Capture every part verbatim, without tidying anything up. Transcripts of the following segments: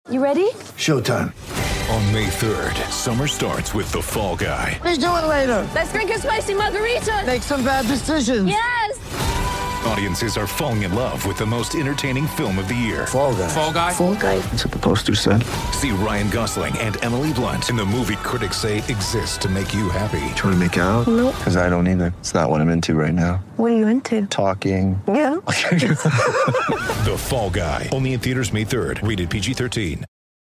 You ready? Showtime. On May third, summer starts with The Fall Guy. Let's do it later. Let's drink a spicy margarita. Make some bad decisions. Yes. Audiences are falling in love with the most entertaining film of the year. Fall Guy. Fall Guy. Fall Guy. That's what the poster said. See Ryan Gosling and Emily Blunt in the movie critics say exists to make you happy. Trying to make it out? Nope. Because I don't either. It's not what I'm into right now. What are you into? Talking. Yeah. The Fall Guy. Only in theaters May third. Rated P G thirteen.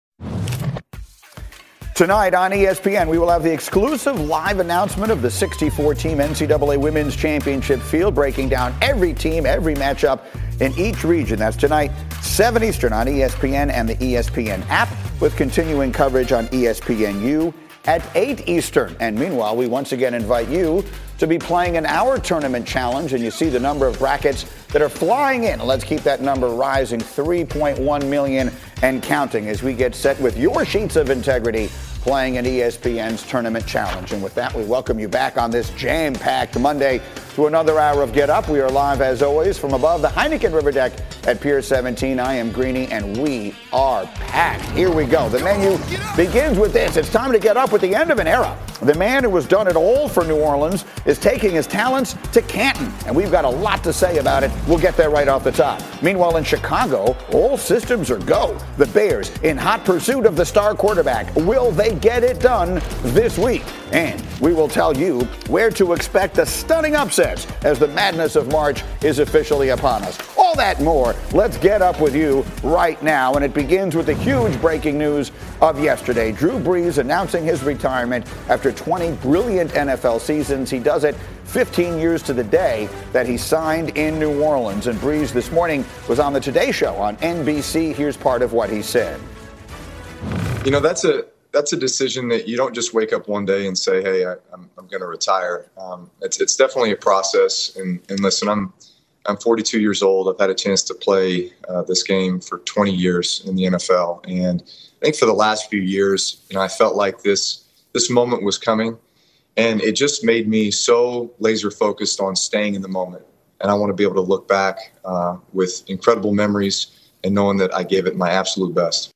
Tonight on E S P N, we will have the exclusive live announcement of the sixty-four team N C double A Women's Championship field, breaking down every team, every matchup in each region. That's tonight, seven Eastern on E S P N and the E S P N app, with continuing coverage on E S P N U at eight Eastern. And meanwhile, we once again invite you to be playing in our tournament challenge, and you see the number of brackets that are flying in. Let's keep that number rising, three point one million and counting, as we get set with your sheets of integrity playing in E S P N's Tournament Challenge. And with that, we welcome you back on this jam-packed Monday to another hour of Get Up. We are live, as always, from above the Heineken River Deck at Pier seventeen. I am Greeny, and we are packed. Here we go. The menu begins with this. It's time to get up with the end of an era. The man who has done it all for New Orleans is taking his talents to Canton, and we've got a lot to say about it. We'll get there right off the top. Meanwhile, in Chicago, all systems are go. The Bears in hot pursuit of the star quarterback. Will they get it done this week? And we will tell you where to expect the stunning upsets as the madness of March is officially upon us. All that more. Let's get up with you right now. And it begins with the huge breaking news of yesterday. Drew Brees announcing his retirement after twenty brilliant N F L seasons. He does it fifteen years to the day that he signed in New Orleans. And Brees this morning was on the Today Show on N B C. Here's part of what he said. You know, that's a that's a decision that you don't just wake up one day and say, hey, I, I'm, I'm going to retire. Um, it's it's definitely a process. And, and listen, I'm I'm forty-two years old. I've had a chance to play uh, this game for twenty years in the N F L. And I think for the last few years, you know, I felt like this this moment was coming. And it just made me so laser focused on staying in the moment. And I want to be able to look back uh, with incredible memories and knowing that I gave it my absolute best.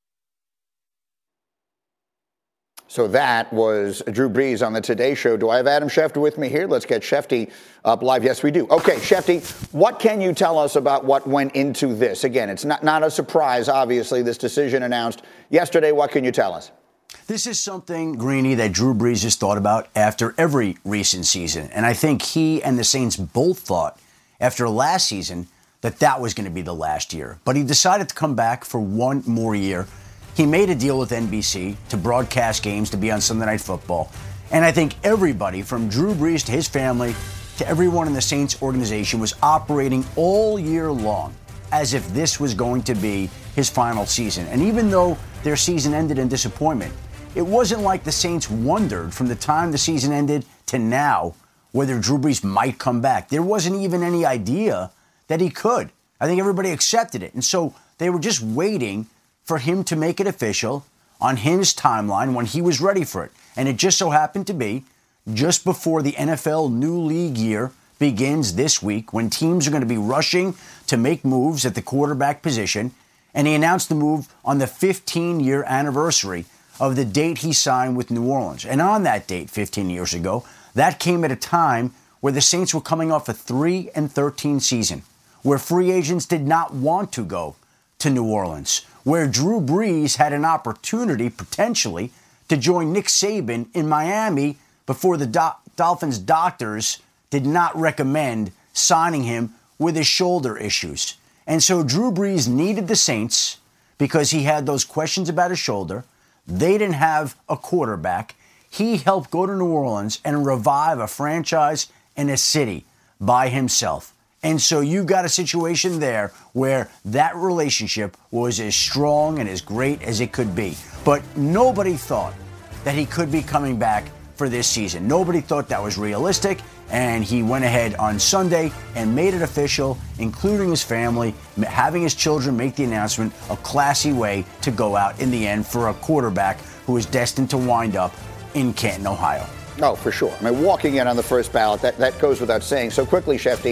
So that was Drew Brees on the Today Show. Do I have Adam Schefter with me here? Let's get Shefty up live. Yes, we do. Okay, Shefty, what can you tell us about what went into this? Again, it's not, not a surprise, obviously, this decision announced yesterday. What can you tell us? This is something, Greeny, that Drew Brees has thought about after every recent season. And I think he and the Saints both thought after last season that that was going to be the last year. But he decided to come back for one more year. He made a deal with N B C to broadcast games, to be on Sunday Night Football. And I think everybody, from Drew Brees to his family to everyone in the Saints organization, was operating all year long as if this was going to be his final season. And even though their season ended in disappointment, it wasn't like the Saints wondered from the time the season ended to now whether Drew Brees might come back. There wasn't even any idea that he could. I think everybody accepted it. And so they were just waiting for him to make it official on his timeline when he was ready for it. And it just so happened to be just before the N F L new league year begins this week, when teams are going to be rushing to make moves at the quarterback position. And he announced the move on the fifteen-year anniversary of the date he signed with New Orleans. And on that date, fifteen years ago, that came at a time where the Saints were coming off a three and thirteen season, where free agents did not want to go to New Orleans, where Drew Brees had an opportunity, potentially, to join Nick Saban in Miami before the Do- Dolphins doctors did not recommend signing him with his shoulder issues. And so Drew Brees needed the Saints because he had those questions about his shoulder. They didn't have a quarterback. He helped go to New Orleans and revive a franchise and a city by himself. And so you got a situation there where that relationship was as strong and as great as it could be. But nobody thought that he could be coming back for this season. Nobody thought that was realistic. And he went ahead on Sunday and made it official, including his family, having his children make the announcement, a classy way to go out in the end for a quarterback who is destined to wind up in Canton, Ohio. Oh, for sure. I mean, walking in on the first ballot, that, that goes without saying. So quickly, Shefty,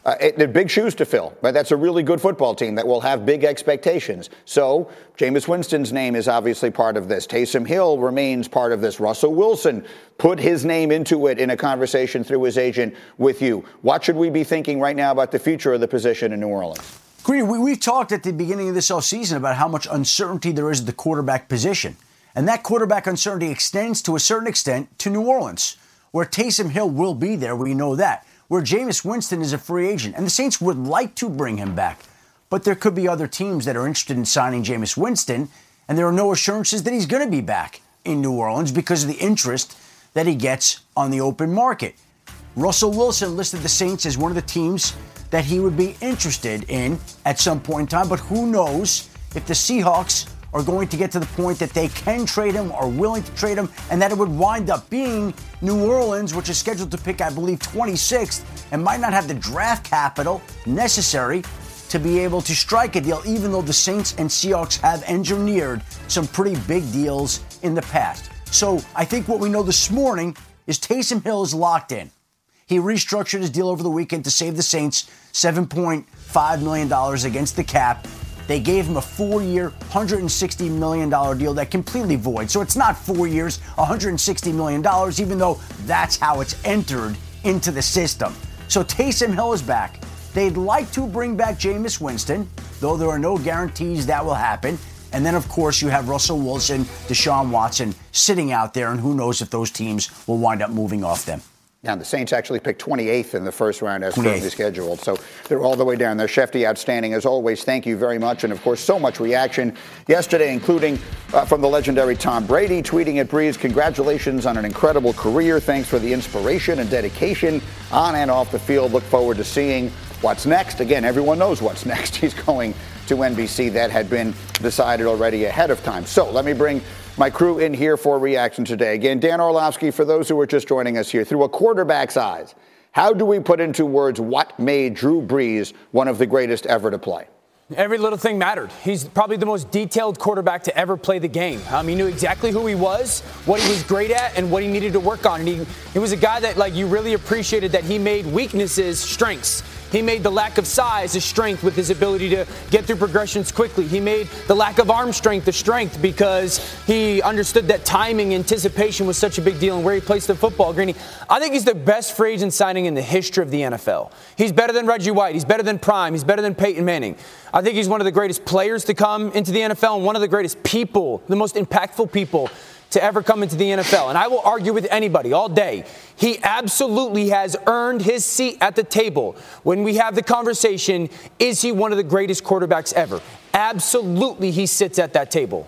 Uh, it, they're big shoes to fill, right? That's a really good football team that will have big expectations. So Jameis Winston's name is obviously part of this. Taysom Hill remains part of this. Russell Wilson put his name into it in a conversation through his agent with you. What should we be thinking right now about the future of the position in New Orleans? Greeny, we, we talked at the beginning of this offseason about how much uncertainty there is at the quarterback position. And that quarterback uncertainty extends to a certain extent to New Orleans, where Taysom Hill will be there. We know that. Where Jameis Winston is a free agent. And the Saints would like to bring him back. But there could be other teams that are interested in signing Jameis Winston, and there are no assurances that he's going to be back in New Orleans because of the interest that he gets on the open market. Russell Wilson listed the Saints as one of the teams that he would be interested in at some point in time, but who knows if the Seahawks are going to get to the point that they can trade him or willing to trade him, and that it would wind up being New Orleans, which is scheduled to pick, I believe, twenty-sixth, and might not have the draft capital necessary to be able to strike a deal, even though the Saints and Seahawks have engineered some pretty big deals in the past. So I think what we know this morning is Taysom Hill is locked in. He restructured his deal over the weekend to save the Saints seven point five million dollars against the cap. They gave him a four-year, one hundred sixty million dollars deal that completely void. So it's not four years, one hundred sixty million dollars, even though that's how it's entered into the system. So Taysom Hill is back. They'd like to bring back Jameis Winston, though there are no guarantees that will happen. And then, of course, you have Russell Wilson, Deshaun Watson sitting out there, and who knows if those teams will wind up moving off them. Now, the Saints actually picked twenty-eighth in the first round as currently scheduled. So they're all the way down there. Shefty, outstanding as always. Thank you very much. And, of course, so much reaction yesterday, including uh, from the legendary Tom Brady tweeting at Breeze, congratulations on an incredible career. Thanks for the inspiration and dedication on and off the field. Look forward to seeing what's next. Again, everyone knows what's next. He's going to N B C. That had been decided already ahead of time. So let me bring my crew in here for reaction today. Again, Dan Orlovsky, for those who are just joining us here, through a quarterback's eyes, how do we put into words what made Drew Brees one of the greatest ever to play? Every little thing mattered. He's probably the most detailed quarterback to ever play the game. Um, he knew exactly who he was, what he was great at, and what he needed to work on. And he, he was a guy that, like, you really appreciated that he made weaknesses strengths. He made the lack of size a strength with his ability to get through progressions quickly. He made the lack of arm strength a strength because he understood that timing, anticipation was such a big deal and where he placed the football. Greeny, I think he's the best free agent signing in the history of the N F L. He's better than Reggie White. He's better than Prime. He's better than Peyton Manning. I think he's one of the greatest players to come into the N F L and one of the greatest people, the most impactful people to ever come into the N F L. And I will argue with anybody all day. He absolutely has earned his seat at the table when we have the conversation, is he one of the greatest quarterbacks ever? Absolutely, he sits at that table.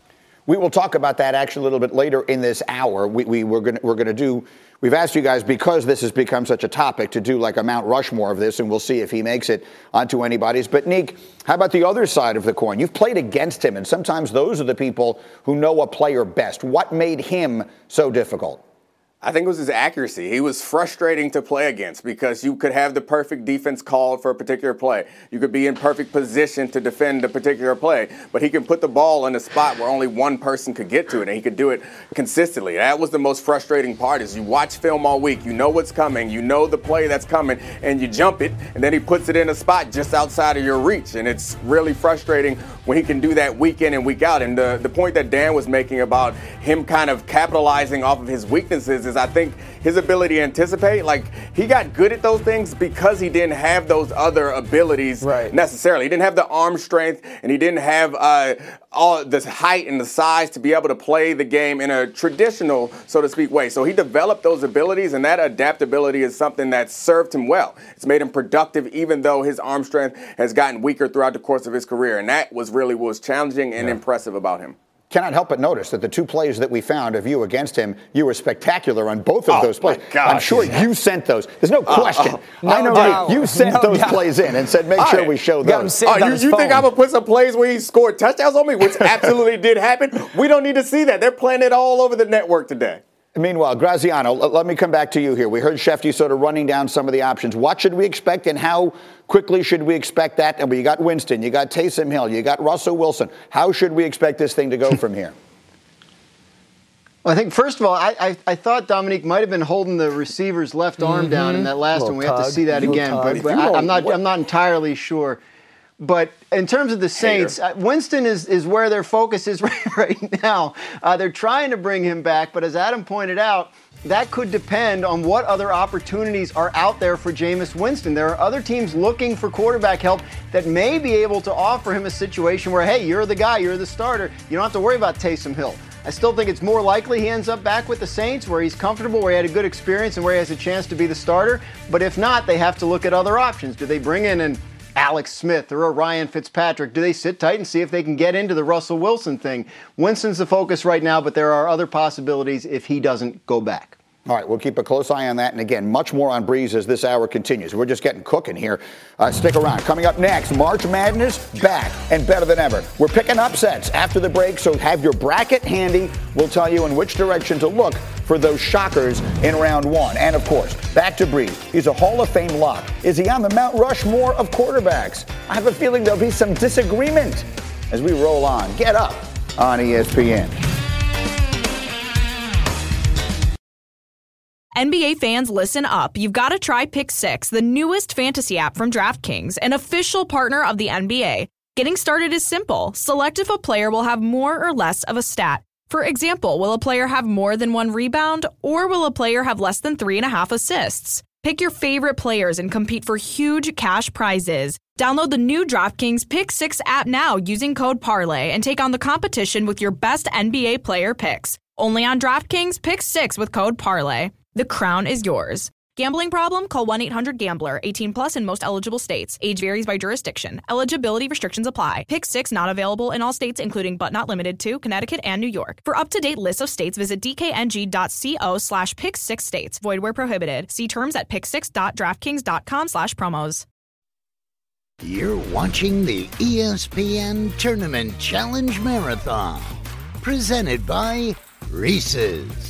We will talk about that actually a little bit later in this hour. We, we, we're going we're to do, we've asked you guys, because this has become such a topic, to do like a Mount Rushmore of this, and we'll see if he makes it onto anybody's. But, Neek, how about the other side of the coin? You've played against him, and sometimes those are the people who know a player best. What made him so difficult? I think it was his accuracy. He was frustrating to play against because you could have the perfect defense called for a particular play. You could be in perfect position to defend a particular play, but he can put the ball in a spot where only one person could get to it, and he could do it consistently. That was the most frustrating part, is you watch film all week, you know what's coming, you know the play that's coming, and you jump it, and then he puts it in a spot just outside of your reach, and it's really frustrating when he can do that week in and week out. And the, the point that Dan was making about him kind of capitalizing off of his weaknesses is I think his ability to anticipate, like, he got good at those things because he didn't have those other abilities right. necessarily. He didn't have the arm strength, and he didn't have uh, all the height and the size to be able to play the game in a traditional, so to speak, way. So he developed those abilities, and that adaptability is something that served him well. It's made him productive, even though his arm strength has gotten weaker throughout the course of his career, and that was really what was challenging and yeah. impressive about him. Cannot help but notice that the two plays that we found of you against him, you were spectacular on both of oh those plays. I'm sure you sent those. There's no question. Uh, uh, I know no, you, you sent no those doubt. plays in and said, make All sure right. we show those. Oh, you you think I'm going to put some plays where he scored touchdowns on me, which absolutely did happen? We don't need to see that. They're playing it all over the network today. Meanwhile, Graziano, let me come back to you here. We heard Shefty sort of running down some of the options. What should we expect, and how quickly should we expect that? And you got Winston, you got Taysom Hill, you got Russell Wilson. How should we expect this thing to go from here? Well, I think, first of all, I, I, I thought Dominique might have been holding the receiver's left arm mm-hmm. down in that last one. We have to see that again, but, but I, I'm not I'm not entirely sure. But in terms of the Saints, uh, Winston is, is where their focus is right, right now. Uh, they're trying to bring him back, but as Adam pointed out, that could depend on what other opportunities are out there for Jameis Winston. There are other teams looking for quarterback help that may be able to offer him a situation where, hey, you're the guy, you're the starter. You don't have to worry about Taysom Hill. I still think it's more likely he ends up back with the Saints where he's comfortable, where he had a good experience, and where he has a chance to be the starter. But if not, they have to look at other options. Do they bring in an Alex Smith or a Ryan Fitzpatrick? Do they sit tight and see if they can get into the Russell Wilson thing? Winston's the focus right now, but there are other possibilities if he doesn't go back. All right, we'll keep a close eye on that. And again, much more on Breeze as this hour continues. We're just getting cooking here. Uh, stick around. Coming up next, March Madness back and better than ever. We're picking upsets after the break, so have your bracket handy. We'll tell you in which direction to look for those shockers in round one. And, of course, back to Breeze. He's a Hall of Fame lock. Is he on the Mount Rushmore of quarterbacks? I have a feeling there'll be some disagreement as we roll on. Get up on E S P N. N B A fans, listen up. You've got to try Pick Six, the newest fantasy app from DraftKings, an official partner of the N B A. Getting started is simple. Select if a player will have more or less of a stat. For example, will a player have more than one rebound, or will a player have less than three and a half assists? Pick your favorite players and compete for huge cash prizes. Download the new DraftKings Pick Six app now using code Parlay and take on the competition with your best N B A player picks. Only on DraftKings Pick Six with code Parlay. The crown is yours. Gambling problem? Call one eight hundred gambler. eighteen plus in most eligible states. Age varies by jurisdiction. Eligibility restrictions apply. Pick Six not available in all states, including but not limited to Connecticut and New York. For up-to-date lists of states, visit dkng.co slash pick six states. Void where prohibited. See terms at pick six dot draftkings dot com slash promos. You're watching the E S P N Tournament Challenge Marathon, presented by Reese's.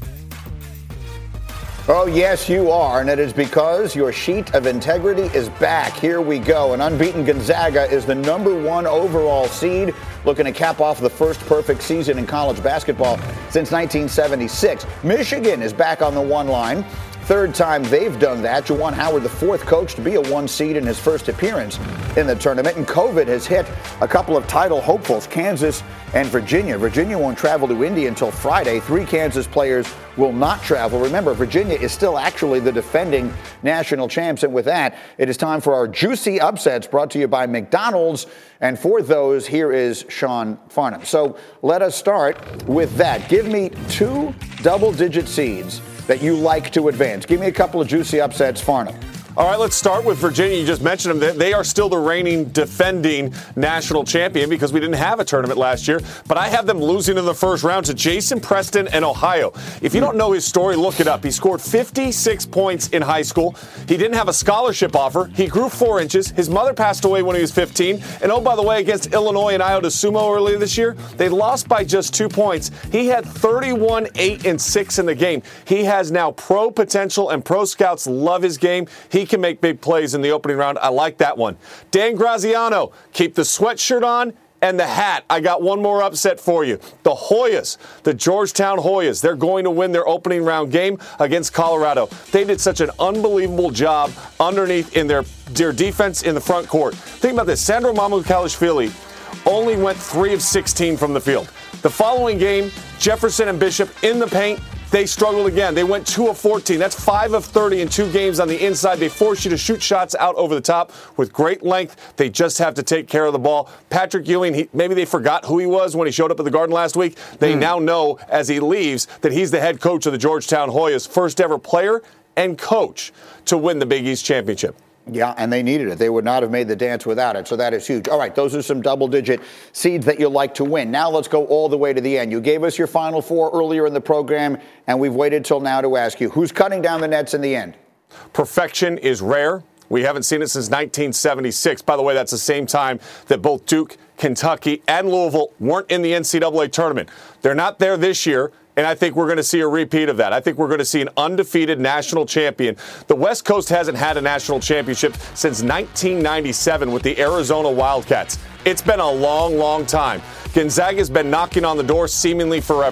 Oh, yes, you are, and it is because your sheet of integrity is back. Here we go. An unbeaten Gonzaga is the number one overall seed, looking to cap off the first perfect season in college basketball since nineteen seventy-six. Michigan is back on the one line. Third time they've done that. Juwan Howard, the fourth coach to be a one seed in his first appearance in the tournament. And COVID has hit a couple of title hopefuls, Kansas and Virginia. Virginia won't travel to Indy until Friday. Three Kansas players will not travel. Remember, Virginia is still actually the defending national champs. And with that, it is time for our juicy upsets brought to you by McDonald's. And for those, here is Sean Farnham. So let us start with that. Give me two double-digit seeds that you like to advance. Give me a couple of juicy upsets, Farnham. All right, let's start with Virginia. You just mentioned them. They are still the reigning defending national champion because we didn't have a tournament last year. But I have them losing in the first round to Jason Preston and Ohio. If you don't know his story, look it up. He scored fifty-six points in high school. He didn't have a scholarship offer. He grew four inches. His mother passed away when he was fifteen. And oh, by the way, against Illinois and Iota Sumo earlier this year, they lost by just two points. He had thirty-one, eight, and six in the game. He has now pro potential, and pro scouts love his game. He can make big plays in the opening round. I like that one. Dan Graziano, keep the sweatshirt on and the hat. I got one more upset for you. The Hoyas, the Georgetown Hoyas, they're going to win their opening round game against Colorado. They did such an unbelievable job underneath in their, their defense in the front court. Think about this. Sandro Mamukelashvili only went three of sixteen from the field. The following game, Jefferson and Bishop in the paint. They struggled again. They went two of fourteen. That's five of thirty in two games on the inside. They force you to shoot shots out over the top with great length. They just have to take care of the ball. Patrick Ewing, he, maybe they forgot who he was when he showed up at the Garden last week. They mm. now know as he leaves that he's the head coach of the Georgetown Hoyas, first ever player and coach to win the Big East Championship. Yeah, and they needed it. They would not have made the dance without it, so that is huge. All right, those are some double-digit seeds that you like to win. Now let's go all the way to the end. You gave us your Final Four earlier in the program, and we've waited till now to ask you, who's cutting down the nets in the end? Perfection is rare. We haven't seen it since nineteen seventy-six. By the way, that's the same time that both Duke, Kentucky, and Louisville weren't in the N C double A tournament. They're not there this year. And I think we're going to see a repeat of that. I think we're going to see an undefeated national champion. The West Coast hasn't had a national championship since nineteen ninety-seven with the Arizona Wildcats. It's been a long, long time. Gonzaga's been knocking on the door seemingly forever.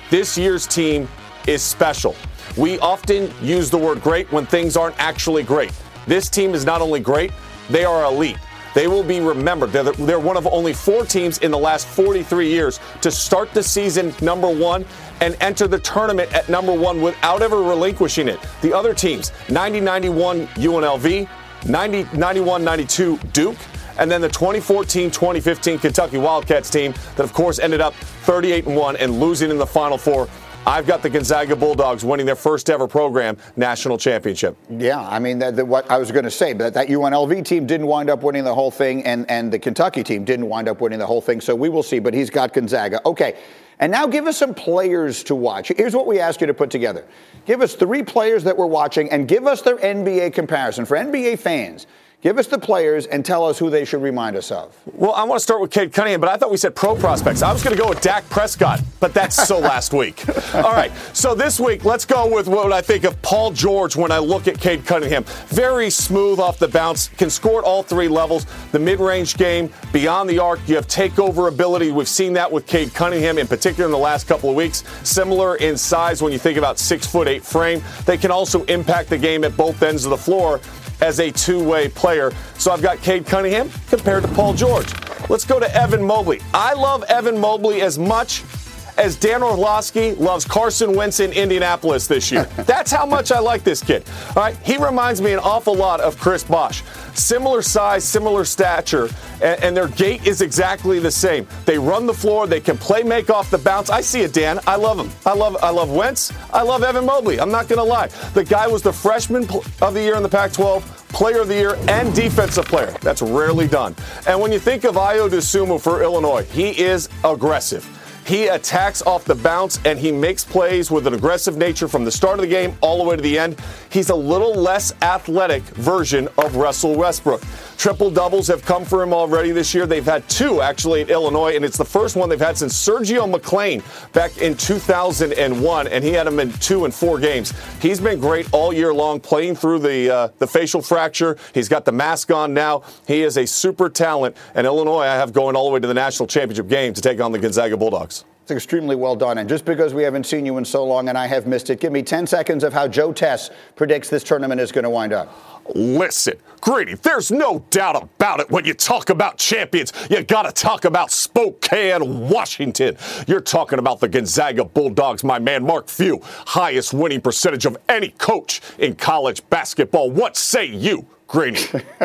this year's team is special. We often use the word great when things aren't actually great. This team is not only great, they are elite. They will be remembered. They're, they're one of only four teams in the last forty-three years to start the season number one and enter the tournament at number one without ever relinquishing it. The other teams, ninety ninety-one U N L V, ninety ninety-one ninety-two Duke, and then the twenty fourteen twenty fifteen Kentucky Wildcats team that, of course, ended up thirty-eight and one and losing in the Final Four. I've got the Gonzaga Bulldogs winning their first ever program national championship. Yeah, I mean, that, that, what I was going to say, but that U N L V team didn't wind up winning the whole thing, and, and the Kentucky team didn't wind up winning the whole thing, so we will see, but he's got Gonzaga. Okay, and now give us some players to watch. Here's what we ask you to put together. Give us three players that we're watching, and give us their N B A comparison. For N B A fans, give us the players and tell us who they should remind us of. Well, I want to start with Cade Cunningham, but I thought we said pro prospects. I was going to go with Dak Prescott, but that's so last week. All right, so this week, let's go with what I think of Paul George when I look at Cade Cunningham. Very smooth off the bounce, can score at all three levels. The mid-range game, beyond the arc, you have takeover ability. We've seen that with Cade Cunningham, in particular in the last couple of weeks. Similar in size when you think about six foot eight frame. They can also impact the game at both ends of the floor as a two-way player. So I've got Cade Cunningham compared to Paul George. Let's go to Evan Mobley. I love Evan Mobley as much as Dan Orlovsky loves Carson Wentz in Indianapolis this year. That's how much I like this kid. All right, he reminds me an awful lot of Chris Bosh. Similar size, similar stature, and, and their gait is exactly the same. They run the floor, they can play make off the bounce. I see it, Dan. I love him. I love I love Wentz. I love Evan Mobley. I'm not going to lie. The guy was the freshman of the year in the Pac twelve, player of the year, and defensive player. That's rarely done. And when you think of Ayo Dosunmu for Illinois, he is aggressive. He attacks off the bounce, and he makes plays with an aggressive nature from the start of the game all the way to the end. He's a little less athletic version of Russell Westbrook. Triple-doubles have come for him already this year. They've had two, actually, at Illinois, and it's the first one they've had since Sergio McClain back in two thousand one, and he had him in two and four games. He's been great all year long, playing through the uh, the facial fracture. He's got the mask on now. He is a super talent, and Illinois I have going all the way to the national championship game to take on the Gonzaga Bulldogs. It's extremely well done. And just because we haven't seen you in so long and I have missed it, give me ten seconds of how Joe Tess predicts this tournament is going to wind up. Listen, Grady, there's no doubt about it. When you talk about champions, you got to talk about Spokane, Washington. You're talking about the Gonzaga Bulldogs, my man, Mark Few. Highest winning percentage of any coach in college basketball. What say you, Grady?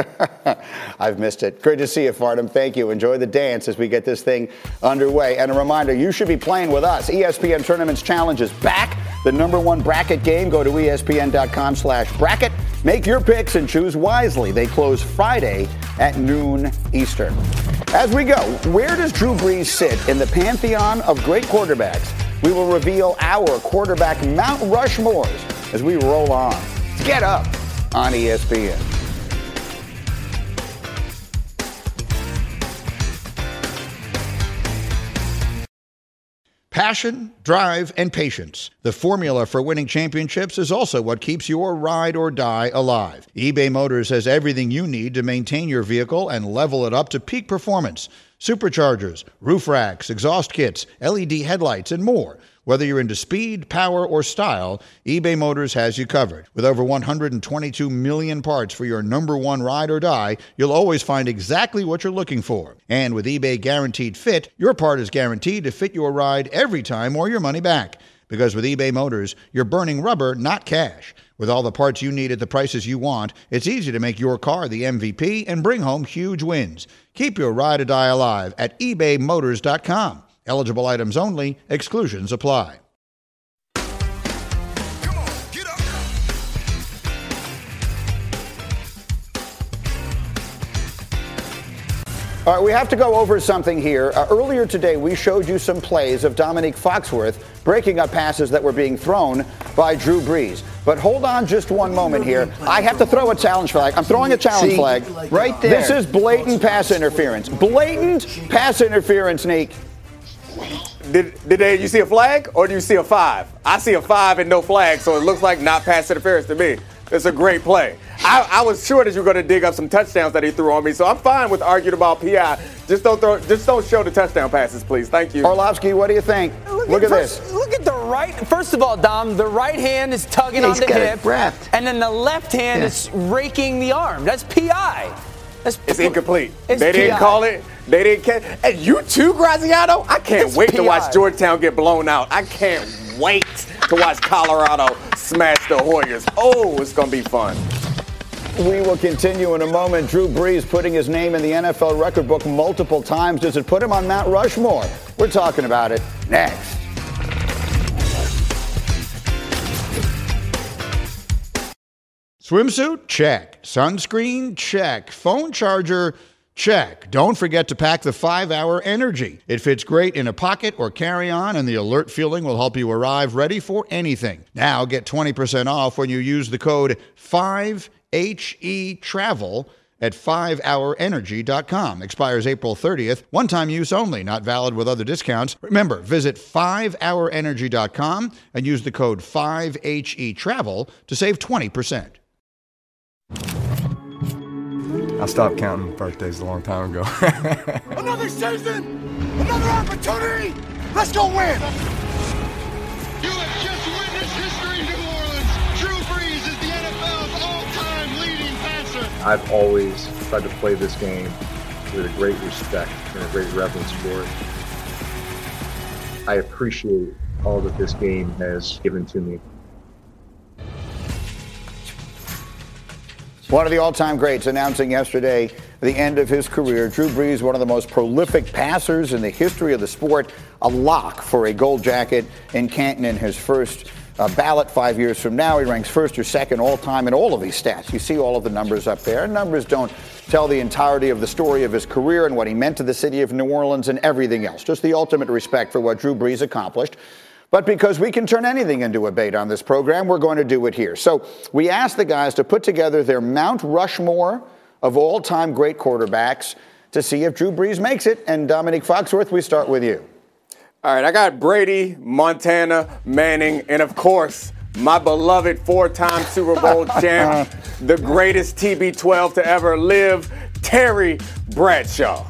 I've missed it. Great to see you, Farnham. Thank you. Enjoy the dance as we get this thing underway. And a reminder, you should be playing with us. E S P N Tournaments Challenge is back. The number one bracket game. Go to E S P N dot com slash bracket. Make your picks and choose wisely. They close Friday at noon Eastern. As we go, where does Drew Brees sit in the pantheon of great quarterbacks? We will reveal our quarterback Mount Rushmores as we roll on. Get up on E S P N. Passion, drive, and patience. The formula for winning championships is also what keeps your ride or die alive. eBay Motors has everything you need to maintain your vehicle and level it up to peak performance. Superchargers, roof racks, exhaust kits, L E D headlights, and more. Whether you're into speed, power, or style, eBay Motors has you covered. With over one hundred twenty-two million parts for your number one ride or die, you'll always find exactly what you're looking for. And with eBay Guaranteed Fit, your part is guaranteed to fit your ride every time or your money back. Because with eBay Motors, you're burning rubber, not cash. With all the parts you need at the prices you want, it's easy to make your car the M V P and bring home huge wins. Keep your ride or die alive at ebay motors dot com. Eligible items only. Exclusions apply. All right, we have to go over something here. Uh, earlier today, we showed you some plays of Dominique Foxworth breaking up passes that were being thrown by Drew Brees. But hold on just one moment here. I have to throw a challenge flag. I'm throwing a challenge See, flag. Right there. This is blatant pass interference. Blatant pass interference, Neek. Did, did they, you see a flag or do you see a five? I see a five and no flag, so it looks like not pass interference to me. It's a great play. I, I was sure that you were going to dig up some touchdowns that he threw on me, so I'm fine with arguing about P I. Just don't throw, just don't show the touchdown passes, please. Thank you. Orlovsky, what do you think? Look, look at, at first, this. Look at the right, first of all, Dom, the right hand is tugging Yeah, on he's the got it hip, wrapped. and then the left hand Yeah. is raking the arm. That's P I. That's It's incomplete. It's they didn't P I. call it. They didn't catch. And you too, Graziano? I can't It's wait P I. to watch Georgetown get blown out. I can't wait to watch Colorado smash the Hoyas. Oh, it's going to be fun. We will continue in a moment. Drew Brees putting his name in the N F L record book multiple times. Does it put him on Mount Rushmore? We're talking about it next. Swimsuit? Check. Sunscreen? Check. Phone charger? Check. Don't forget to pack the five hour Energy. It fits great in a pocket or carry-on, and the alert feeling will help you arrive ready for anything. Now get twenty percent off when you use the code five H E travel at five hour energy dot com. Expires April thirtieth. One-time use only, not valid with other discounts. Remember, visit five hour energy dot com and use the code five H E travel to save twenty percent. I stopped counting birthdays a long time ago. Another season! Another opportunity! Let's go win! You have just witnessed history in New Orleans. Drew Brees is the N F L's all-time leading passer. I've always tried to play this game with a great respect and a great reverence for it. I appreciate all that this game has given to me. One of the all-time greats announcing yesterday the end of his career. Drew Brees, one of the most prolific passers in the history of the sport, a lock for a gold jacket in Canton in his first uh, ballot five years from now. He ranks first or second all-time in all of these stats. You see all of the numbers up there. Numbers don't tell the entirety of the story of his career and what he meant to the city of New Orleans and everything else. Just the ultimate respect for what Drew Brees accomplished. But because we can turn anything into a bait on this program, we're going to do it here. So we asked the guys to put together their Mount Rushmore of all-time great quarterbacks to see if Drew Brees makes it. And Dominique Foxworth, we start with you. All right, I got Brady, Montana, Manning, and of course, my beloved four-time Super Bowl champ, the greatest T B twelve to ever live, Terry Bradshaw.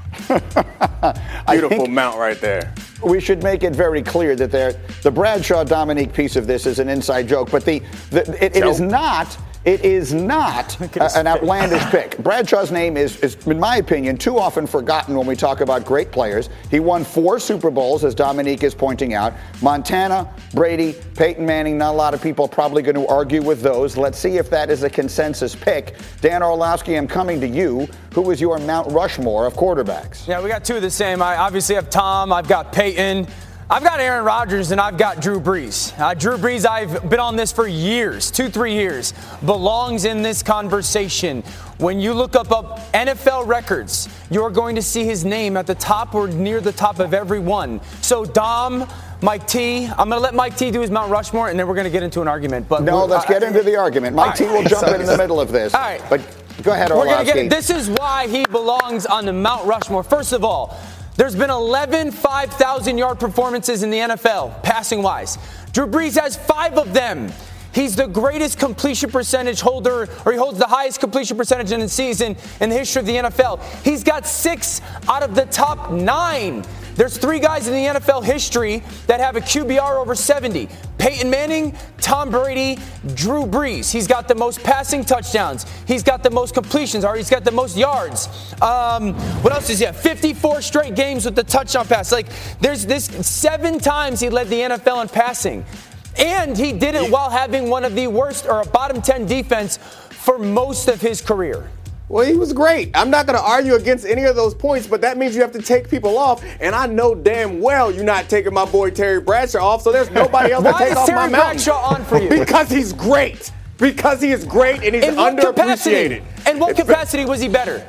Beautiful mount right there. We should make it very clear that the Bradshaw-Dominique piece of this is an inside joke, but the, the it, it is not It is not a, an outlandish pick. Bradshaw's name is, is, in my opinion, too often forgotten when we talk about great players. He won four Super Bowls, as Dominique is pointing out. Montana, Brady, Peyton Manning, not a lot of people probably going to argue with those. Let's see if that is a consensus pick. Dan Orlovsky, I'm coming to you. Who is your Mount Rushmore of quarterbacks? Yeah, we got two of the same. I obviously have Tom. I've got Peyton. I've got Aaron Rodgers, and I've got Drew Brees. Uh, Drew Brees, I've been on this for years, two, three years, belongs in this conversation. When you look up, up N F L records, you're going to see his name at the top or near the top of every one. So, Dom, Mike T, I'm going to let Mike T do his Mount Rushmore, and then we're going to get into an argument. But No, let's get into the argument. Mike T will jump in in the middle of this. All right. But go ahead, We're Orlovsky. gonna get it. This is why he belongs on the Mount Rushmore. First of all, there's been eleven five thousand yard performances in the N F L, passing-wise. Drew Brees has five of them. He's the greatest completion percentage holder, or he holds the highest completion percentage in a season in the history of the N F L. He's got six out of the top nine. There's three guys in the N F L history that have a Q B R over seventy. Peyton Manning, Tom Brady, Drew Brees. He's got the most passing touchdowns. He's got the most completions, or he's got the most yards. Um, what else is he have? fifty-four straight games with the touchdown pass. Like, there's this seven times he led the N F L in passing. And he did it while having one of the worst, or a bottom ten defense for most of his career. Well, he was great. I'm not going to argue against any of those points, but that means you have to take people off. And I know damn well you're not taking my boy Terry Bradshaw off, so there's nobody else to Why take is off Terry my mountain. Bradshaw on for you? Because he's great. Because he is great and he's In what underappreciated. capacity? In what capacity was he better?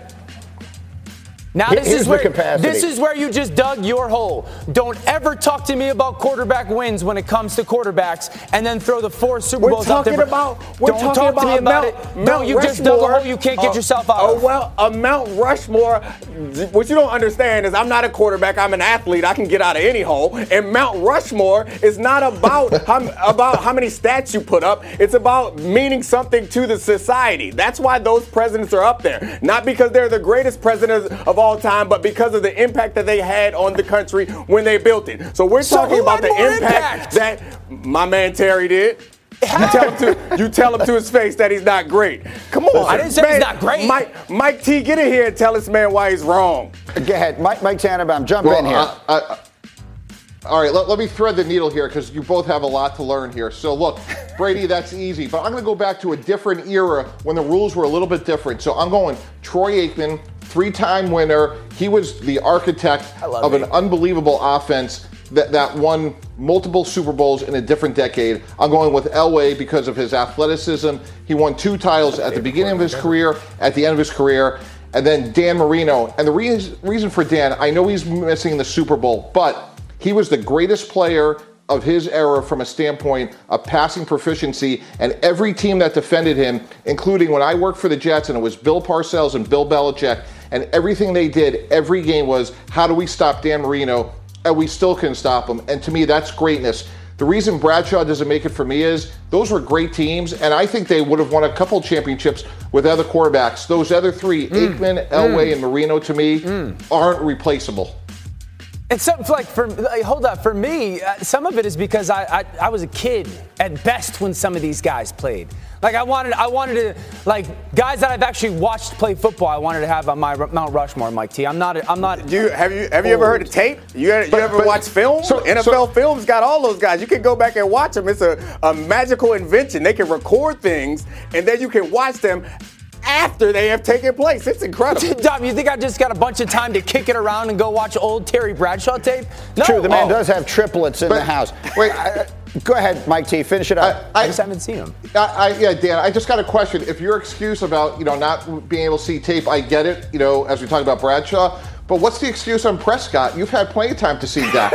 Now this Here's is the where capacity. this is where you just dug your hole. Don't ever talk to me about quarterback wins when it comes to quarterbacks, and then throw the four Super We're Bowls out there. talking about. We're Don't talking talk about to me about Mount, it. Mount No, you just dug a Rushmore. hole you can't get Uh, yourself out Oh of. well, a Mount Rushmore. What you don't understand is I'm not a quarterback. I'm an athlete. I can get out of any hole. And Mount Rushmore is not about how, about how many stats you put up. It's about meaning something to the society. That's why those presidents are up there. Not because they're the greatest presidents of all all time, but because of the impact that they had on the country when they built it. So we're So talking who about had the more impact, impact? that my man Terry did. You tell, him to, you tell him to his face that he's not great. Come on. I didn't say man, he's not great. Mike, Mike T, get in here and tell this man why he's wrong. Go ahead. Mike, Mike Tannenbaum, jump well, in here. I, I, all right, let, let me thread the needle here because you both have a lot to learn here. So look, Brady, that's easy. But I'm going to go back to a different era when the rules were a little bit different. So I'm going Troy Aikman, three-time winner. He was the architect of an unbelievable offense that, that won multiple Super Bowls in a different decade. I'm going with Elway because of his athleticism. He won two titles at the beginning of his career, at the end of his career. And then Dan Marino. And the reason, reason for Dan, I know he's missing the Super Bowl, but he was the greatest player of his era from a standpoint of passing proficiency, and every team that defended him, including when I worked for the Jets and it was Bill Parcells and Bill Belichick, and everything they did every game was, how do we stop Dan Marino? And we still couldn't stop him. And to me, that's greatness. The reason Bradshaw doesn't make it for me is those were great teams, and I think they would have won a couple championships with other quarterbacks. Those other three, mm. Aikman, Elway, mm. and Marino, to me, mm. aren't replaceable. And something like for like, hold up for me, uh, some of it is because I, I I was a kid at best when some of these guys played. Like I wanted I wanted to like guys that I've actually watched play football. I wanted to have on my Mount Rushmore, Mike T. I'm not I'm not. Do you have you have you ever heard of tape? You you but, ever but, watched film? So, N F L so, Films got all those guys. You can go back and watch them. It's a, a magical invention. They can record things and then you can watch them after they have taken place. It's incredible. Dom, you think I just got a bunch of time to kick it around and go watch old Terry Bradshaw tape? No. True, the man oh. does have triplets in but, the house. Wait, I, go ahead, Mike T. Finish it up. I, I, I just haven't seen him. I, I, yeah, Dan, I just got a question. If your excuse about you know not being able to see tape, I get it. You know, as we talk about Bradshaw. But what's the excuse on Prescott? You've had plenty of time to see that.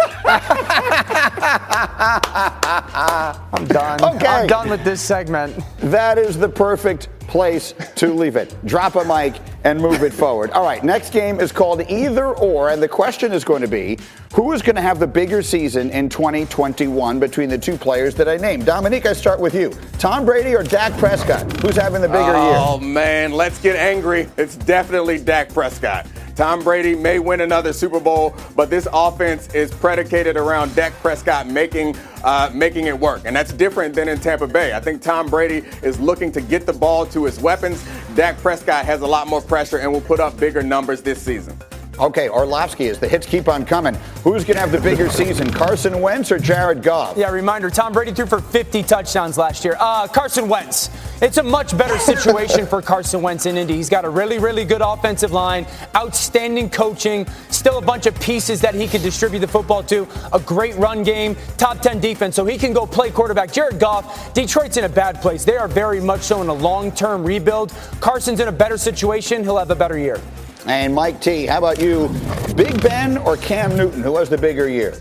I'm done. Okay. I'm done with this segment. That is the perfect place to leave it. Drop a mic and move it forward. All right, next game is called Either Or, and the question is going to be, who is going to have the bigger season in twenty twenty-one between the two players that I named? Dominique, I start with you. Tom Brady or Dak Prescott? Who's having the bigger oh, year? Oh, man, let's get angry. It's definitely Dak Prescott. Tom Brady may win another Super Bowl, but this offense is predicated around Dak Prescott making uh, making it work. And that's different than in Tampa Bay. I think Tom Brady is looking to get the ball to his weapons. Dak Prescott has a lot more pressure and will put up bigger numbers this season. Okay, Orlovsky, as the hits keep on coming, who's going to have the bigger season, Carson Wentz or Jared Goff? Yeah, reminder, Tom Brady threw for fifty touchdowns last year. Uh, Carson Wentz. It's a much better situation for Carson Wentz in Indy. He's got a really, really good offensive line, outstanding coaching, still a bunch of pieces that he can distribute the football to, a great run game, top ten defense, so he can go play quarterback. Jared Goff, Detroit's in a bad place. They are very much so in a long-term rebuild. Carson's in a better situation. He'll have a better year. And Mike T, how about you? Big Ben or Cam Newton? Who has the bigger year?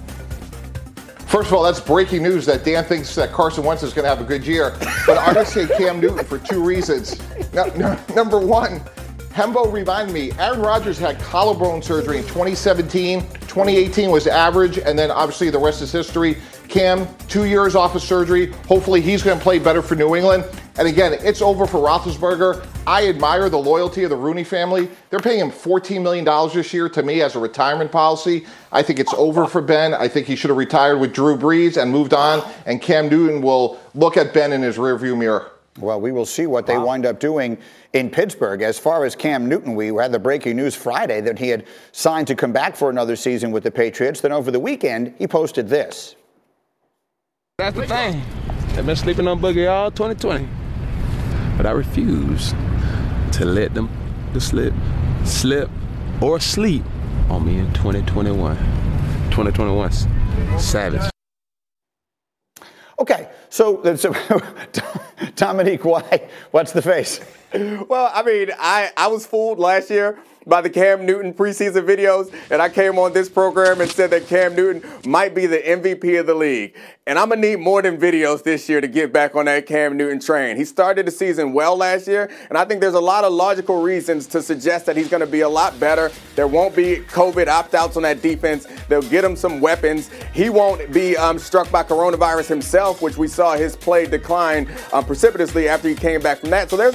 First of all, that's breaking news that Dan thinks that Carson Wentz is going to have a good year. But I'm going to say Cam Newton for two reasons. Now, no, number one, Hembo reminded me, Aaron Rodgers had collarbone surgery in twenty seventeen. twenty eighteen was average, and then obviously the rest is history. Cam, two years off of surgery. Hopefully he's going to play better for New England. And again, it's over for Roethlisberger. I admire the loyalty of the Rooney family. They're paying him fourteen million dollars this year to me as a retirement policy. I think it's over for Ben. I think he should have retired with Drew Brees and moved on. And Cam Newton will look at Ben in his rearview mirror. Well, we will see what they wow. wind up doing in Pittsburgh. As far as Cam Newton, we had the breaking news Friday that he had signed to come back for another season with the Patriots. Then over the weekend, he posted this. That's the thing. They've been sleeping on Boogie all twenty twenty. But I refuse to let them slip, slip, or sleep on me in twenty twenty-one. twenty twenty-one, savage. Okay, so, so Dominique, why? What's the face? Well, I mean, I, I was fooled last year by the Cam Newton preseason videos, and I came on this program and said that Cam Newton might be the M V P of the league. And I'm going to need more than videos this year to get back on that Cam Newton train. He started the season well last year, and I think there's a lot of logical reasons to suggest that he's going to be a lot better. There won't be COVID opt-outs on that defense. They'll get him some weapons. He won't be um, struck by coronavirus himself, which we saw his play decline um, precipitously after he came back from that. So there's a lot of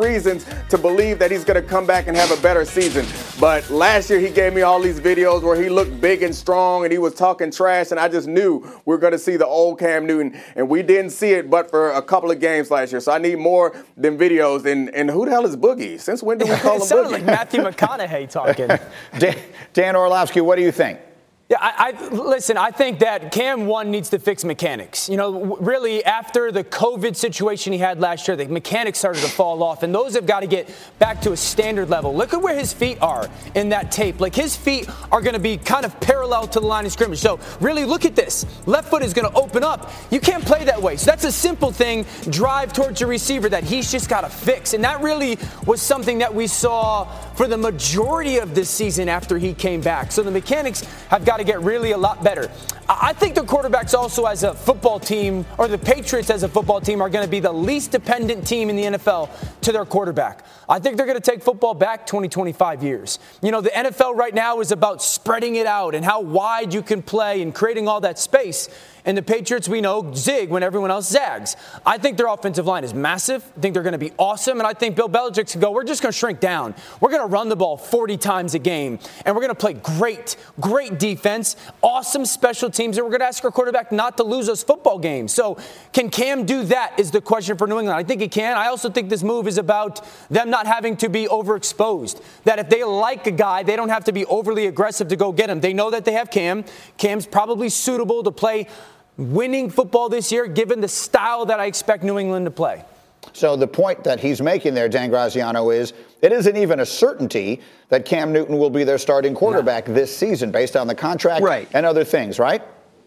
reasons to believe that he's going to come back and have a better season. But last year he gave me all these videos where he looked big and strong and he was talking trash, and I just knew we we're going to see the old Cam Newton, and we didn't see it but for a couple of games last year. So I need more than videos. And, and who the hell is Boogie? Since when do we call him Boogie? It sounded like Matthew McConaughey talking. Dan, Dan Orlovsky, what do you think? Yeah, I, I listen, I think that Cam, one, needs to fix mechanics. You know, really, after the COVID situation he had last year, the mechanics started to fall off, and those have got to get back to a standard level. Look at where his feet are in that tape. Like, his feet are going to be kind of parallel to the line of scrimmage. So, really, look at this. Left foot is going to open up. You can't play that way. So that's a simple thing, drive towards your receiver, that he's just got to fix. And that really was something that we saw for the majority of this season after he came back. So the mechanics have got to get really a lot better. I think the quarterbacks also as a football team, or the Patriots as a football team, are going to be the least dependent team in the N F L to their quarterback. I think they're going to take football back twenty, twenty-five years. You know, the N F L right now is about spreading it out and how wide you can play and creating all that space. And the Patriots, we know, zig when everyone else zags. I think their offensive line is massive. I think they're going to be awesome. And I think Bill Belichick can go, we're just going to shrink down. We're going to run the ball forty times a game. And we're going to play great, great defense, awesome special teams. And we're going to ask our quarterback not to lose us football games. So can Cam do that is the question for New England. I think he can. I also think this move is about them not having to be overexposed. That if they like a guy, they don't have to be overly aggressive to go get him. They know that they have Cam. Cam's probably suitable to play winning football this year, given the style that I expect New England to play. So the point that he's making there, Dan Graziano, is it isn't even a certainty that Cam Newton will be their starting quarterback no. this season based on the contract right. and other things, right?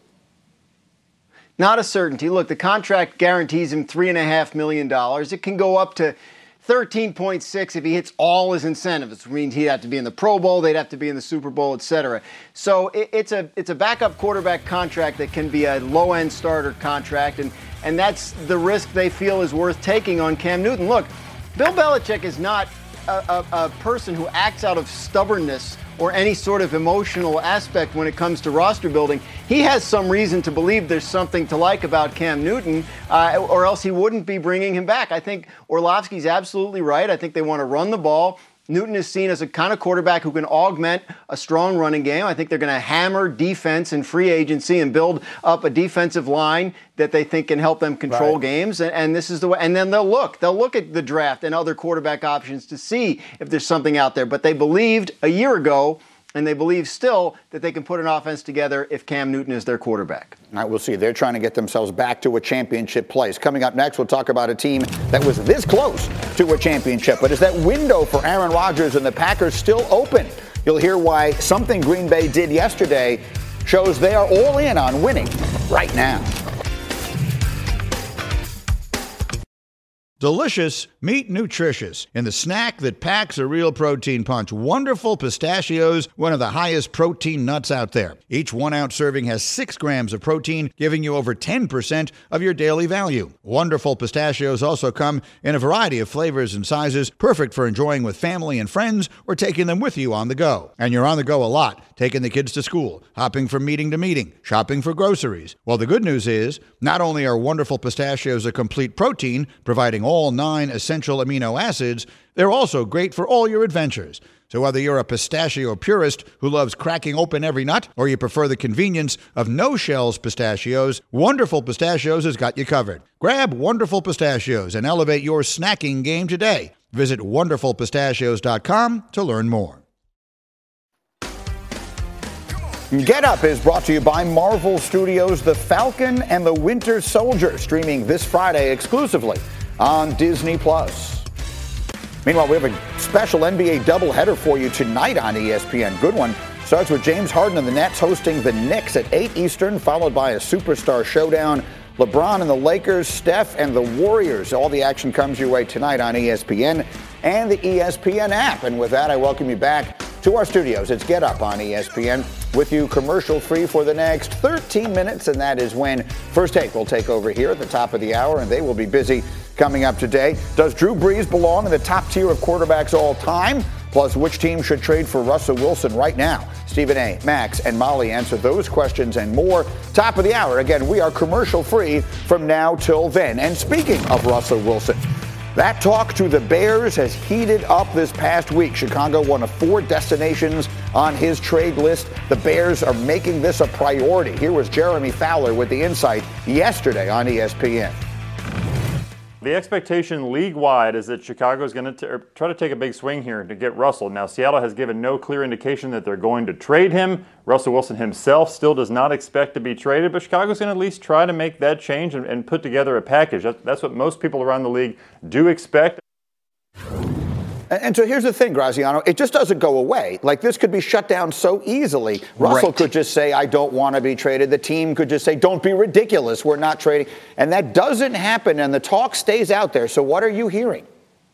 Not a certainty. Look, the contract guarantees him three point five million dollars. It can go up to thirteen point six if he hits all his incentives, which means he'd have to be in the Pro Bowl, they'd have to be in the Super Bowl, et cetera. So it, it's a it's a backup quarterback contract that can be a low-end starter contract, and, and that's the risk they feel is worth taking on Cam Newton. Look, Bill Belichick is not a, a, a person who acts out of stubbornness or any sort of emotional aspect when it comes to roster building. He has some reason to believe there's something to like about Cam Newton, uh, or else he wouldn't be bringing him back. I think Orlovsky's absolutely right. I think they want to run the ball. Newton is seen as a kind of quarterback who can augment a strong running game. I think they're going to hammer defense in free agency and build up a defensive line that they think can help them control right. games. And, and this is the way. And then they'll look. They'll look at the draft and other quarterback options to see if there's something out there. But they believed a year ago, and they believe still, that they can put an offense together if Cam Newton is their quarterback. All right, we'll see. They're trying to get themselves back to a championship place. Coming up next, we'll talk about a team that was this close to a championship. But is that window for Aaron Rodgers and the Packers still open? You'll hear why something Green Bay did yesterday shows they are all in on winning right now. Delicious, meet nutritious in the snack that packs a real protein punch. Wonderful Pistachios, one of the highest protein nuts out there. Each one-ounce serving has six grams of protein, giving you over ten percent of your daily value. Wonderful Pistachios also come in a variety of flavors and sizes, perfect for enjoying with family and friends or taking them with you on the go. And you're on the go a lot, taking the kids to school, hopping from meeting to meeting, shopping for groceries. Well, the good news is, not only are Wonderful Pistachios a complete protein, providing all nine essential amino acids, they're also great for all your adventures. So whether you're a pistachio purist who loves cracking open every nut, or you prefer the convenience of no-shells pistachios, Wonderful Pistachios has got you covered. Grab Wonderful Pistachios and elevate your snacking game today. Visit wonderful pistachios dot com to learn more. Get Up is brought to you by Marvel Studios' The Falcon and the Winter Soldier, streaming this Friday exclusively on Disney Plus. Meanwhile, we have a special N B A doubleheader for you tonight on E S P N. Good one. Starts with James Harden and the Nets hosting the Knicks at eight Eastern, followed by a superstar showdown. LeBron and the Lakers, Steph and the Warriors. All the action comes your way tonight on E S P N and the E S P N app. And with that, I welcome you back to our studios. It's Get Up on E S P N with you commercial-free for the next thirteen minutes, and that is when First Take will take over here at the top of the hour, and they will be busy coming up today. Does Drew Brees belong in the top tier of quarterbacks all time? Plus, which team should trade for Russell Wilson right now? Stephen A., Max, and Molly answer those questions and more. Top of the hour. Again, we are commercial-free from now till then. And speaking of Russell Wilson, That talk to the Bears has heated up this past week. Chicago, one of four destinations on his trade list. The Bears are making this a priority. Here was Jeremy Fowler with the insight yesterday on E S P N. The expectation league-wide is that Chicago is going to try to take a big swing here to get Russell. Now, Seattle has given no clear indication that they're going to trade him. Russell Wilson himself still does not expect to be traded, but Chicago's going to at least try to make that change and, and put together a package. That, that's what most people around the league do expect. And, and so here's the thing, Graziano. It just doesn't go away. Like, this could be shut down so easily. Russell right. could just say, I don't want to be traded. The team could just say, don't be ridiculous. We're not trading. And that doesn't happen, and the talk stays out there. So what are you hearing?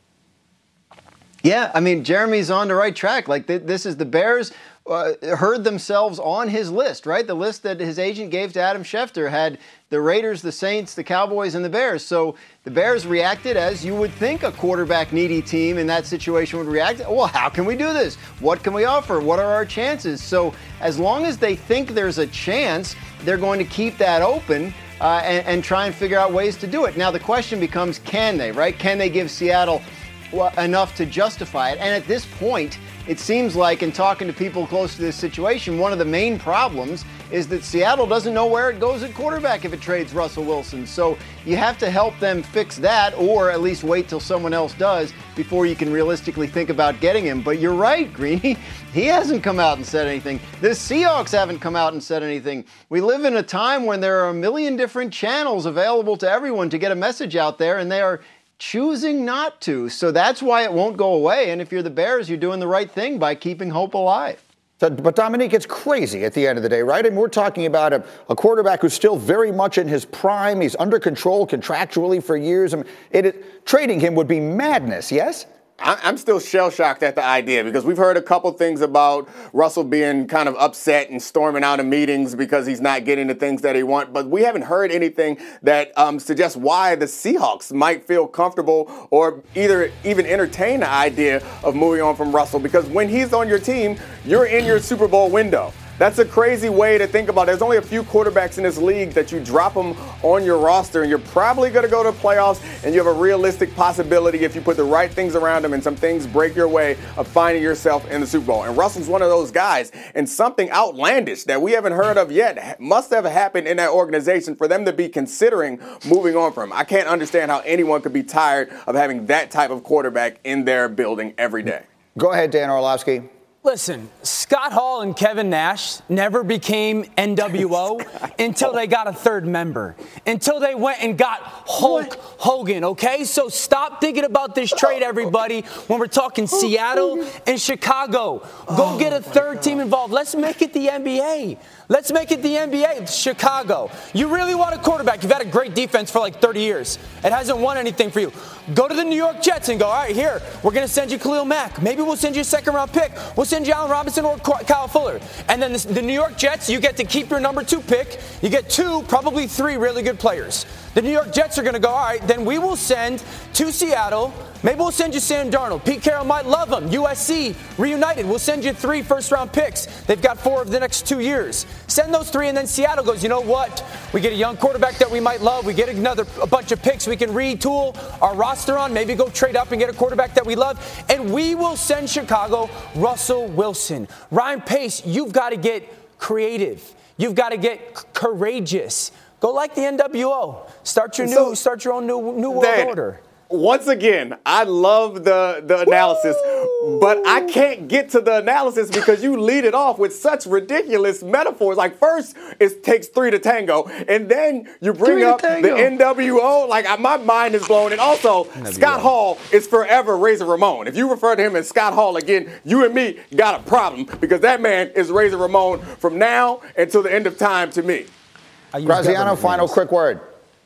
Yeah, I mean, Jeremy's on the right track. Like, th- this is the Bears uh, heard themselves on his list, right? The list that his agent gave to Adam Schefter had the Raiders, the Saints, the Cowboys, and the Bears. So the Bears reacted as you would think a quarterback-needy team in that situation would react. Well, how can we do this? What can we offer? What are our chances? So as long as they think there's a chance, they're going to keep that open uh, and, and try and figure out ways to do it. Now the question becomes, can they, right? Can they give Seattle enough to justify it? And at this point, it seems like, in talking to people close to this situation, one of the main problems is that Seattle doesn't know where it goes at quarterback if it trades Russell Wilson. So you have to help them fix that, or at least wait till someone else does before you can realistically think about getting him. But you're right, Greeny. He hasn't come out and said anything. The Seahawks haven't come out and said anything. We live in a time when there are a million different channels available to everyone to get a message out there, and they are choosing not to. So that's why it won't go away. And if you're the Bears, you're doing the right thing by keeping hope alive. So, but Dominique, it's crazy at the end of the day, right? And we're talking about a, a quarterback who's still very much in his prime. He's under control contractually for years. I mean, it, it, trading him would be madness, yes? I'm still shell-shocked at the idea, because we've heard a couple things about Russell being kind of upset and storming out of meetings because he's not getting the things that he wants. But we haven't heard anything that um, suggests why the Seahawks might feel comfortable or either even entertain the idea of moving on from Russell, because when he's on your team, you're in your Super Bowl window. That's a crazy way to think about it. There's only a few quarterbacks in this league that you drop them on your roster, and you're probably going to go to the playoffs, and you have a realistic possibility, if you put the right things around them and some things break your way, of finding yourself in the Super Bowl. And Russell's one of those guys, and something outlandish that we haven't heard of yet must have happened in that organization for them to be considering moving on from him. I can't understand how anyone could be tired of having that type of quarterback in their building every day. Go ahead, Dan Orlovsky. Listen, Scott Hall and Kevin Nash never became N W O until they got a third member, until they went and got Hulk what? Hogan, okay? So stop thinking about this trade, everybody, when we're talking Seattle and Chicago. Go oh get a third team involved. Let's make it the N B A. Let's make it the N B A. Chicago. You really want a quarterback. You've had a great defense for like thirty years. It hasn't won anything for you. Go to the New York Jets and go, all right, here, we're going to send you Khalil Mack. Maybe we'll send you a second-round pick. We'll send you Allen Robinson or Kyle Fuller. And then the, the New York Jets, you get to keep your number two pick. You get two, probably three really good players. The New York Jets are going to go, all right, then we will send to Seattle. Maybe we'll send you Sam Darnold. Pete Carroll might love him. U S C reunited. We'll send you three first-round picks. They've got four of the next two years. Send those three, and then Seattle goes, you know what? We get a young quarterback that we might love. We get another a bunch of picks we can retool our roster on. Maybe go trade up and get a quarterback that we love. And we will send Chicago Russell Wilson. Ryan Pace, you've got to get creative. You've got to get c- courageous. Go like the N W O. Start your so, new, start your own new, new world Dan, order. Once again, I love the, the analysis, Woo! But I can't get to the analysis because you lead it off with such ridiculous metaphors. Like, first, it takes three to tango, and then you bring three up the N W O. Like, I, my mind is blown. And also, N W O. Scott Hall is forever Razor Ramon. If you refer to him as Scott Hall again, you and me got a problem, because that man is Razor Ramon from now until the end of time to me. Graziano, final quick word.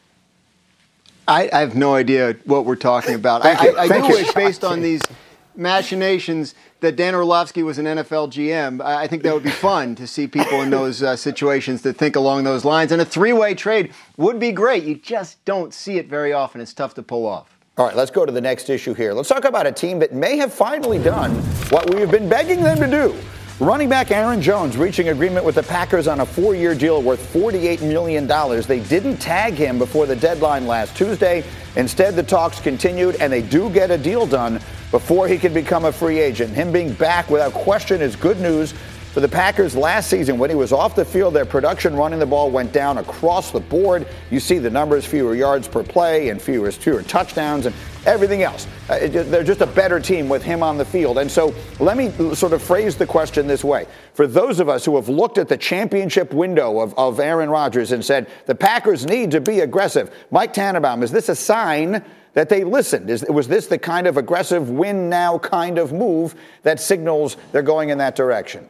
I, I have no idea what we're talking about. I, I, I do wish, based on these machinations, that Dan Orlovsky was an N F L G M. I, I think that would be fun to see people in those uh, situations that think along those lines. And a three-way trade would be great. You just don't see it very often. It's tough to pull off. All right, let's go to the next issue here. Let's talk about a team that may have finally done what we have been begging them to do. Running back Aaron Jones reaching agreement with the Packers on a four-year deal worth forty-eight million dollars. They didn't tag him before the deadline last Tuesday. Instead, the talks continued, and they do get a deal done before he can become a free agent. Him being back without question is good news for the Packers. Last season, when he was off the field, their production running the ball went down across the board. You see the numbers, fewer yards per play and fewer, fewer touchdowns and everything else. Uh, it, they're just a better team with him on the field. And so let me sort of phrase the question this way. For those of us who have looked at the championship window of, of Aaron Rodgers and said, the Packers need to be aggressive, Mike Tannenbaum, is this a sign that they listened? Is, was this the kind of aggressive win now kind of move that signals they're going in that direction?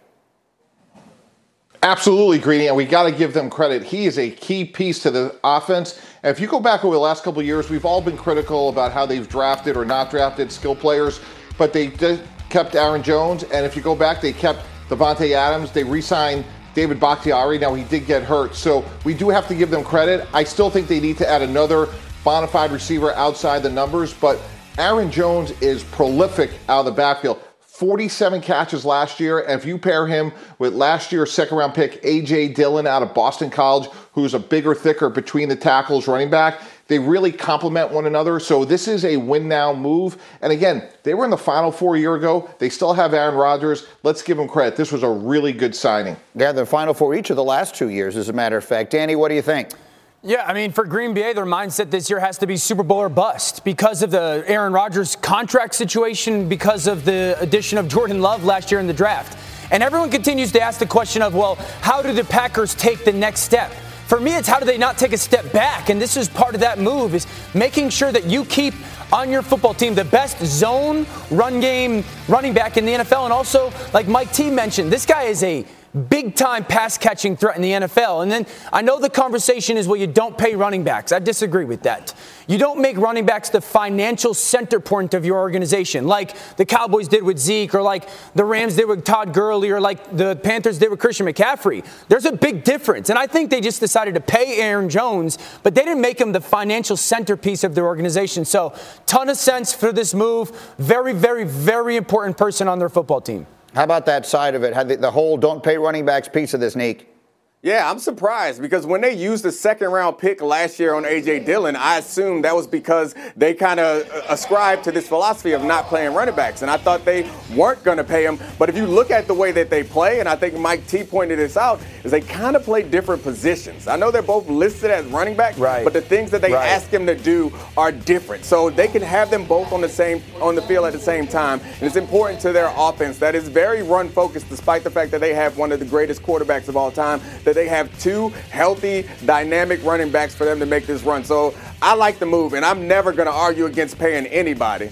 Absolutely, Greeny, and we got to give them credit. He is a key piece to the offense. And if you go back over the last couple of years, we've all been critical about how they've drafted or not drafted skill players, but they did, kept Aaron Jones. And if you go back, they kept Devontae Adams. They re-signed David Bakhtiari. Now, he did get hurt, so we do have to give them credit. I still think they need to add another bona fide receiver outside the numbers, but Aaron Jones is prolific out of the backfield. forty-seven catches last year, and if you pair him with last year's second-round pick A J Dillon out of Boston College, who's a bigger, thicker between the tackles running back, they really complement one another. So this is a win-now move. And again, they were in the Final Four a year ago. They still have Aaron Rodgers. Let's give them credit. This was a really good signing. Yeah, the Final Four each of the last two years, as a matter of fact. Danny, what do you think? Yeah, I mean, for Green Bay, their mindset this year has to be Super Bowl or bust because of the Aaron Rodgers contract situation, because of the addition of Jordan Love last year in the draft. And everyone continues to ask the question of, well, how do the Packers take the next step? For me, it's how do they not take a step back? And this is part of that move, is making sure that you keep on your football team the best zone run game running back in the N F L. And also, like Mike T mentioned, this guy is a big-time pass-catching threat in the N F L. And then I know the conversation is, well, you don't pay running backs. I disagree with that. You don't make running backs the financial center point of your organization, like the Cowboys did with Zeke, or like the Rams did with Todd Gurley, or like the Panthers did with Christian McCaffrey. There's a big difference. And I think they just decided to pay Aaron Jones, but they didn't make him the financial centerpiece of their organization. So ton of sense for this move. Very, very, very important person on their football team. How about that side of it? Had the, the whole don't pay running backs piece of this, Neek? Yeah, I'm surprised because when they used the second round pick last year on A J Dillon, I assumed that was because they kind of ascribed to this philosophy of not playing running backs. And I thought they weren't going to pay him. But if you look at the way that they play, and I think Mike T pointed this out, is they kind of play different positions. I know they're both listed as running backs, right, but the things that they right. ask him to do are different. So they can have them both on the same on the field at the same time. And it's important to their offense that is very run focused, despite the fact that they have one of the greatest quarterbacks of all time, that they have two healthy, dynamic running backs for them to make this run. So I like the move, and I'm never going to argue against paying anybody.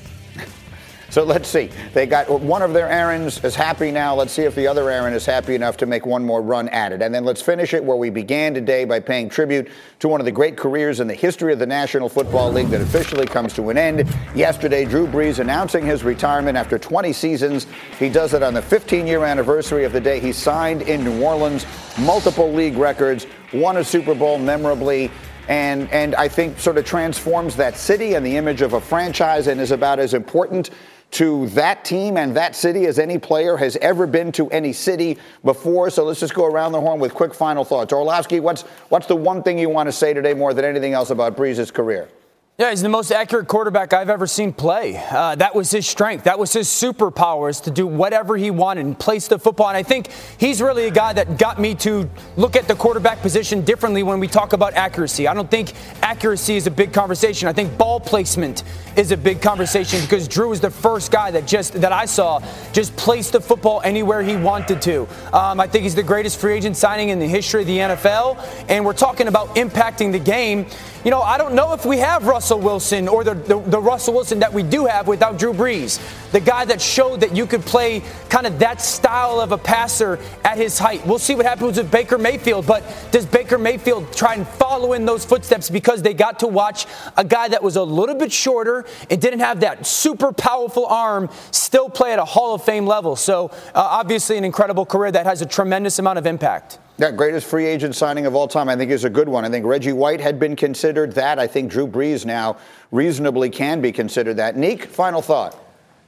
So let's see. They got one of their Aarons is happy now. Let's see if the other Aaron is happy enough to make one more run at it. And then let's finish it where we began today, by paying tribute to one of the great careers in the history of the National Football League that officially comes to an end yesterday. Drew Brees announcing his retirement after twenty seasons. He does it on the fifteen-year anniversary of the day he signed in New Orleans. Multiple league records, won a Super Bowl memorably, and and I think sort of transforms that city and the image of a franchise, and is about as important to that team and that city as any player has ever been to any city before. So let's just go around the horn with quick final thoughts. Orlovsky, what's what's the one thing you want to say today more than anything else about Brees' career? Yeah, he's the most accurate quarterback I've ever seen play. Uh, that was his strength. That was his superpower, is to do whatever he wanted and place the football. And I think he's really a guy that got me to look at the quarterback position differently when we talk about accuracy. I don't think accuracy is a big conversation. I think ball placement is a big conversation, because Drew was the first guy that just that I saw just place the football anywhere he wanted to. Um, I think he's the greatest free agent signing in the history of the N F L. And we're talking about impacting the game. You know, I don't know if we have Russell Wilson, or the, the, the Russell Wilson that we do have, without Drew Brees. The guy that showed that you could play kind of that style of a passer at his height. We'll see what happens with Baker Mayfield, but does Baker Mayfield try and follow in those footsteps, because they got to watch a guy that was a little bit shorter and didn't have that super powerful arm still play at a Hall of Fame level? So uh, obviously an incredible career that has a tremendous amount of impact. That greatest free agent signing of all time, I think, is a good one. I think Reggie White had been considered that. I think Drew Brees now reasonably can be considered that. Neek, final thought.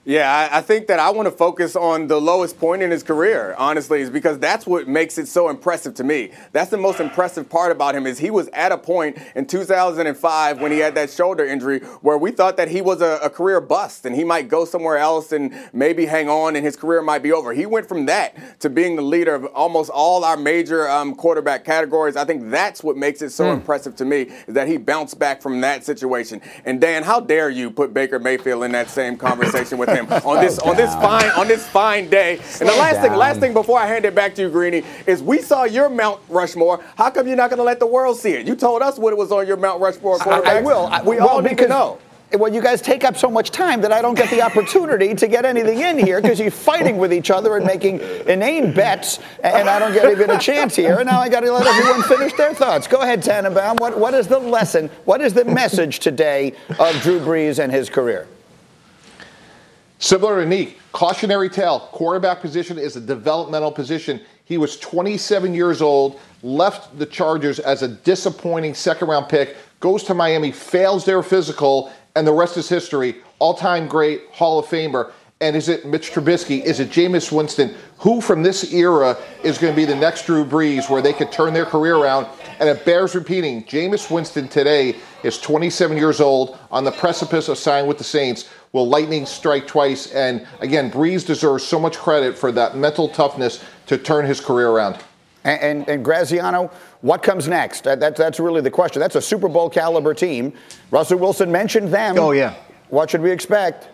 Yeah, I, I think that I want to focus on the lowest point in his career, honestly, is because that's what makes it so impressive to me. That's the most impressive part about him is he was at a point in two thousand five when he had that shoulder injury where we thought that he was a, a career bust and he might go somewhere else and maybe hang on and his career might be over. He went from that to being the leader of almost all our major um, quarterback categories. I think that's what makes it so mm. impressive to me is that he bounced back from that situation. And Dan, how dare you put Baker Mayfield in that same conversation with him on this on this fine on this fine day. And the last thing last thing before I hand it back to you, Greeny, is we saw your Mount Rushmore. How come you're not going to let the world see it? You told us what it was on your Mount Rushmore quarterback. I, I will. I, we well, all need to know. Well, you guys take up so much time that I don't get the opportunity to get anything in here because you're fighting with each other and making inane bets, and I don't get even a chance here. And now I got to let everyone finish their thoughts. Go ahead, Tannenbaum. What, what is the lesson? What is the message today of Drew Brees and his career? Similar to Neek, cautionary tale. Quarterback position is a developmental position. He was twenty-seven years old, left the Chargers as a disappointing second-round pick, goes to Miami, fails their physical, and the rest is history. All-time great, Hall of Famer. And is it Mitch Trubisky? Is it Jameis Winston? Who from this era is going to be the next Drew Brees where they could turn their career around? And it bears repeating, Jameis Winston today is twenty-seven years old, on the precipice of signing with the Saints. Will lightning strike twice? And again, Brees deserves so much credit for that mental toughness to turn his career around. And, and, and Graziano, what comes next? That, that, that's really the question. That's a Super Bowl caliber team. Russell Wilson mentioned them. Oh, yeah. What should we expect?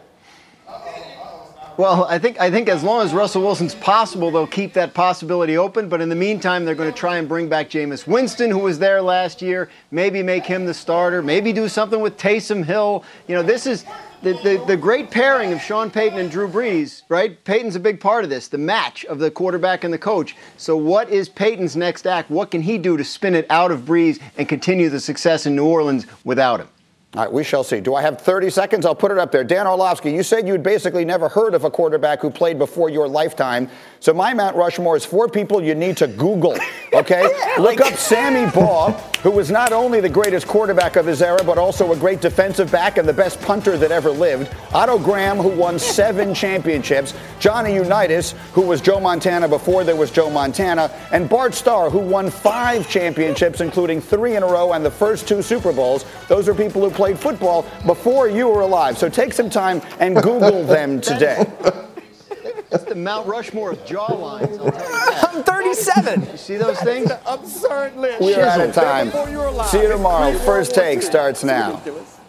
Well, I think I think as long as Russell Wilson's possible, they'll keep that possibility open. But in the meantime, they're going to try and bring back Jameis Winston, who was there last year. Maybe make him the starter. Maybe do something with Taysom Hill. You know, this is the, the, the great pairing of Sean Payton and Drew Brees, right? Payton's a big part of this, the match of the quarterback and the coach. So what is Payton's next act? What can he do to spin it out of Brees and continue the success in New Orleans without him? All right, we shall see. Do I have thirty seconds? I'll put it up there. Dan Orlovsky, you said you'd basically never heard of a quarterback who played before your lifetime. So my Mount Rushmore is four people you need to Google, okay? Look up Sammy Baugh, who was not only the greatest quarterback of his era, but also a great defensive back and the best punter that ever lived. Otto Graham, who won seven championships. Johnny Unitas, who was Joe Montana before there was Joe Montana. And Bart Starr, who won five championships, including three in a row and the first two Super Bowls. Those are people who played football before you were alive. So take some time and Google them today. That's the Mount Rushmore of jawlines, I'll tell you that. I'm thirty-seven. You see those things? Absurd list. We are out of time. See you tomorrow. First Take starts now.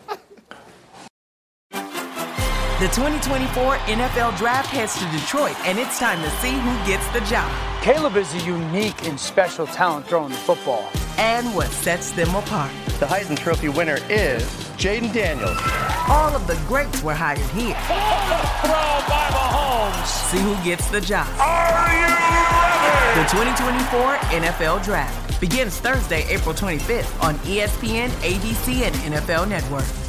The twenty twenty-four N F L Draft heads to Detroit, and it's time to see who gets the job. Caleb is a unique and special talent throwing the football. And what sets them apart. The Heisman Trophy winner is Jaden Daniels. All of the greats were hired here. Throw by Mahomes. See who gets the job. Are you ready? The twenty twenty-four N F L Draft begins Thursday, April twenty-fifth on E S P N, A B C, and N F L Network.